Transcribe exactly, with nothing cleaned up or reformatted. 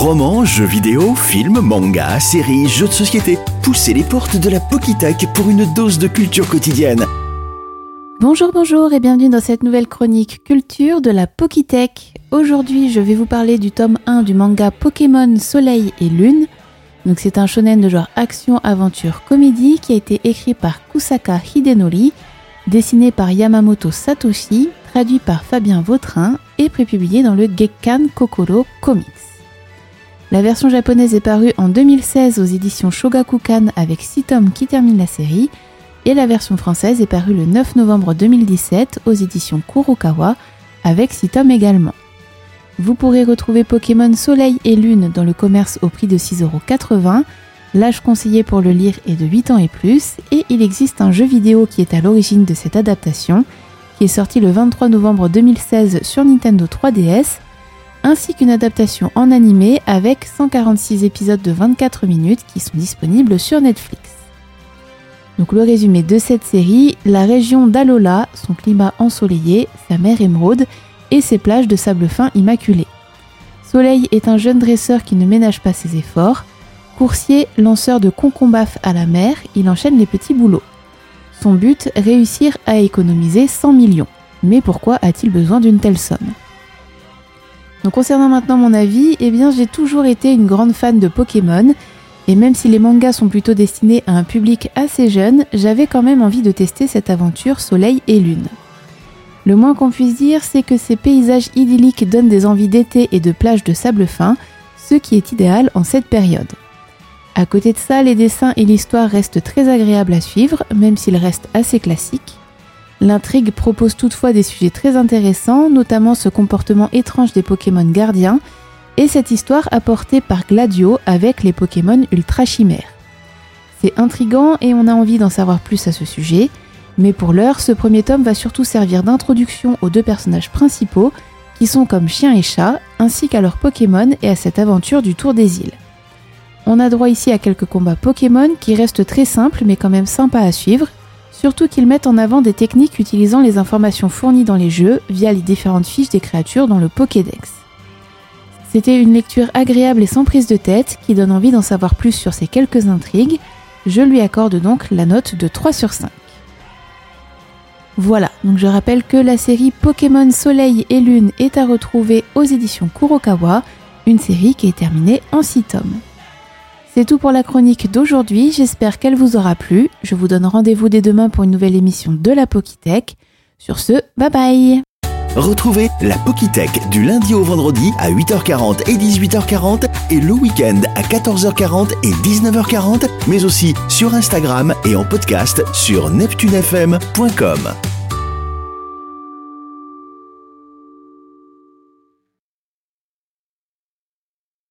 Romans, jeux vidéo, films, mangas, séries, jeux de société. Poussez les portes de la Pokitech pour une dose de culture quotidienne. Bonjour, bonjour et bienvenue dans cette nouvelle chronique culture de la Pokitech. Aujourd'hui, je vais vous parler du tome un du manga Pokémon Soleil et Lune. Donc c'est un shonen de genre action, aventure, comédie qui a été écrit par Kusaka Hidenori, dessiné par Yamamoto Satoshi, traduit par Fabien Vautrin et prépublié dans le Gekkan Kokoro Comics. La version japonaise est parue en deux mille seize aux éditions Shogakukan avec six tomes qui terminent la série, et la version française est parue le neuf novembre deux mille dix-sept aux éditions Kurokawa avec six tomes également. Vous pourrez retrouver Pokémon Soleil et Lune dans le commerce au prix de six euros quatre-vingts. L'âge conseillé pour le lire est de huit ans et plus, et il existe un jeu vidéo qui est à l'origine de cette adaptation, qui est sorti le vingt-trois novembre deux mille seize sur Nintendo trois D S, ainsi qu'une adaptation en animé avec cent quarante-six épisodes de vingt-quatre minutes qui sont disponibles sur Netflix. Donc le résumé de cette série, la région d'Alola, son climat ensoleillé, sa mer émeraude et ses plages de sable fin immaculé. Soleil est un jeune dresseur qui ne ménage pas ses efforts. Coursier, lanceur de concombaf à la mer, il enchaîne les petits boulots. Son but, réussir à économiser cent millions. Mais pourquoi a-t-il besoin d'une telle somme ? Donc concernant maintenant mon avis, eh bien j'ai toujours été une grande fan de Pokémon, et même si les mangas sont plutôt destinés à un public assez jeune, j'avais quand même envie de tester cette aventure Soleil et Lune. Le moins qu'on puisse dire, c'est que ces paysages idylliques donnent des envies d'été et de plages de sable fin, ce qui est idéal en cette période. À côté de ça, les dessins et l'histoire restent très agréables à suivre, même s'ils restent assez classiques. L'intrigue propose toutefois des sujets très intéressants, notamment ce comportement étrange des Pokémon gardiens, et cette histoire apportée par Gladio avec les Pokémon ultra chimères. C'est intriguant et on a envie d'en savoir plus à ce sujet, mais pour l'heure, ce premier tome va surtout servir d'introduction aux deux personnages principaux, qui sont comme chien et chat, ainsi qu'à leurs Pokémon et à cette aventure du Tour des îles. On a droit ici à quelques combats Pokémon qui restent très simples mais quand même sympas à suivre, surtout qu'ils mettent en avant des techniques utilisant les informations fournies dans les jeux via les différentes fiches des créatures dans le Pokédex. C'était une lecture agréable et sans prise de tête qui donne envie d'en savoir plus sur ces quelques intrigues. Je lui accorde donc la note de trois sur cinq. Voilà, donc je rappelle que la série Pokémon Soleil et Lune est à retrouver aux éditions Kurokawa, une série qui est terminée en six tomes. C'est tout pour la chronique d'aujourd'hui, j'espère qu'elle vous aura plu. Je vous donne rendez-vous dès demain pour une nouvelle émission de la Pokitech. Sur ce, bye bye. Retrouvez la Pokitech du lundi au vendredi à huit heures quarante et dix-huit heures quarante et le week-end à quatorze heures quarante et dix-neuf heures quarante, mais aussi sur Instagram et en podcast sur neptune f m point com.